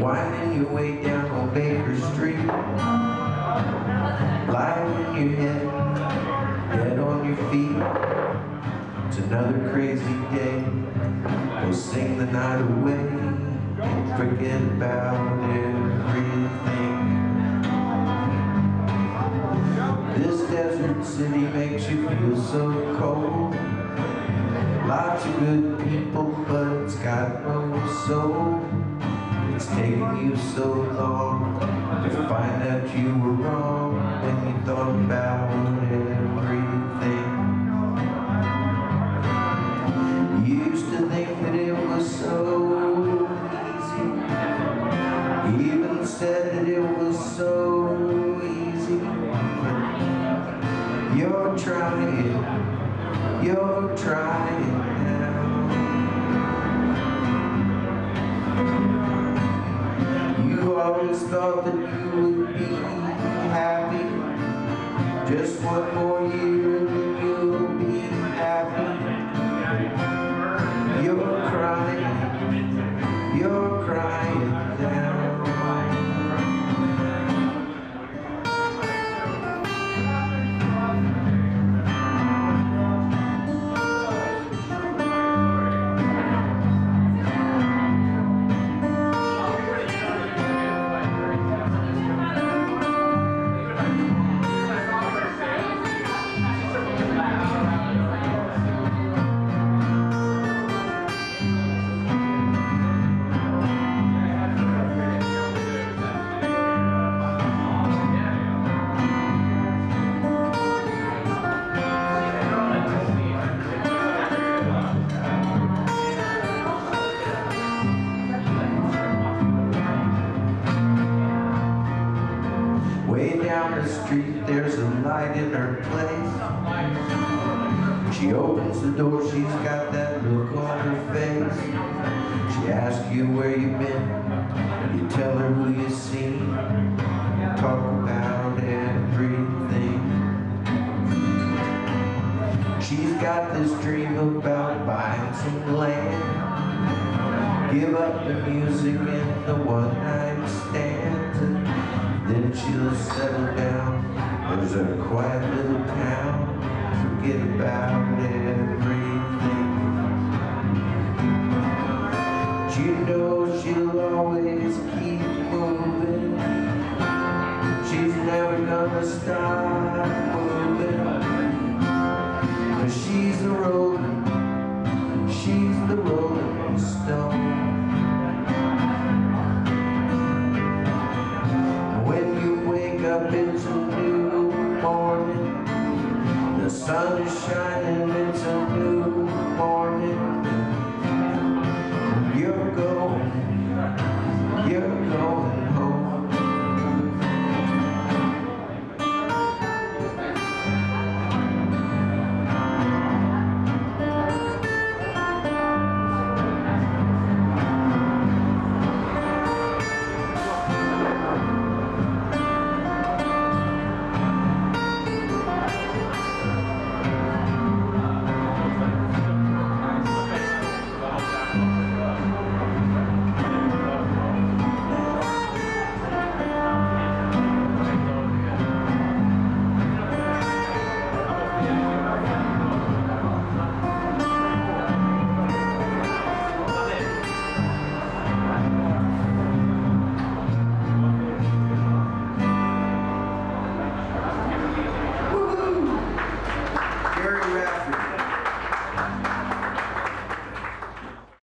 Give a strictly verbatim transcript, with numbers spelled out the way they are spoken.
winding your way down on Baker Street, lying in your head, dead on your feet. It's another crazy day. We'll sing the night away and forget about everything. This desert city makes you feel so cold. Lots of good people, but it's got no soul. It's taken you so long to find out you were wrong when you thought about everything. You used to think that it was so easy, even said that it was so easy. You're trying, you're trying now. You always thought that you would be happy. Just one more year and you'll be happy. You're crying, you're crying now. Way down the street, there's a light in her place. She opens the door, she's got that look on her face. She asks you where you've been, you tell her who you seen, talk about everything. She's got this dream about buying some land, give up the music and the one-night stands, and then she'll settle down. There's a quiet little town. Forget about it.